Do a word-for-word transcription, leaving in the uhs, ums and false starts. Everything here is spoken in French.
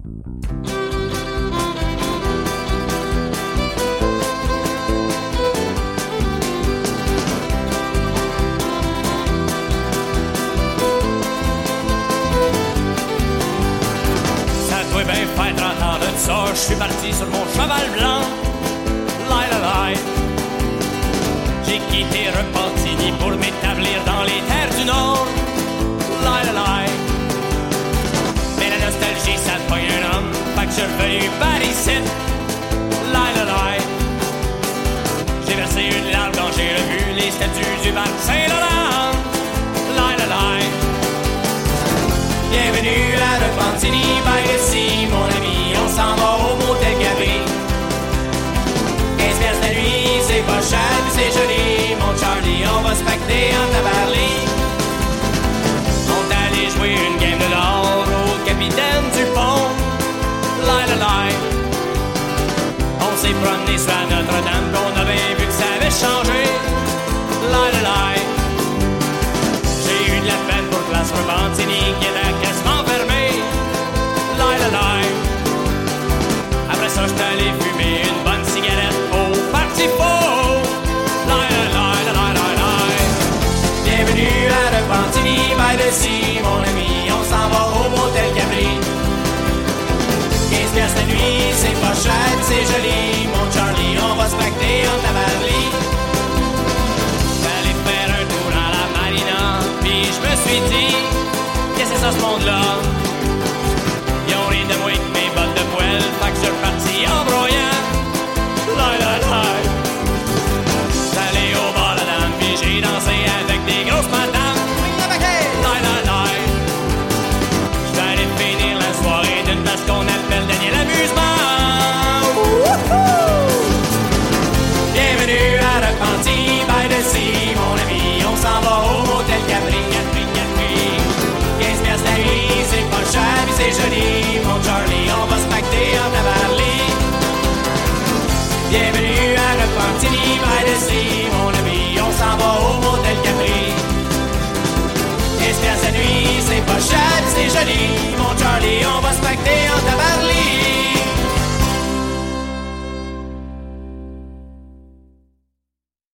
Faire trente ans de ça, je suis parti sur mon cheval blanc. Lai la lai. J'ai quitté Repentigny pour m'établir dans les terres du Nord. Lai la lai. Mais la nostalgie, ça te pogne un homme. Fait que je suis revenu par ici. Lai la lai. J'ai versé une larme quand j'ai revu les statues du parc Saint-Laurent. Lai la lai. Bienvenue à Repentigny, by the sea, mon ami, on s'en va au motel Gabri. quinze piastres la nuit, c'est pas cher, c'est joli, mon Charlie, on va se pacter en tabarly. On est allé jouer une game de l'or au capitaine du pont. Lai la lai. On s'est promené sur Notre-Dame, qu'on avait vu que ça avait changé. Lai la lai. J'ai eu de la peine pour Place Repentigny qui était quasiment fermée. Lai la lai. Après ça, j'étais allé fumer une bonne cigarette au Parti Faux. Lai la lai, la lai, lai, lai. Bienvenue à Repentigny, by the sea, mon ami, on s'en va au motel Capri. quinze piastres la nuit, c'est pas cher, c'est joli, mon Charlie, on va se pacter en tabarly. J'allais faire un tour à la marina, puis je me suis dit, qu'est-ce que c'est ça ce monde-là?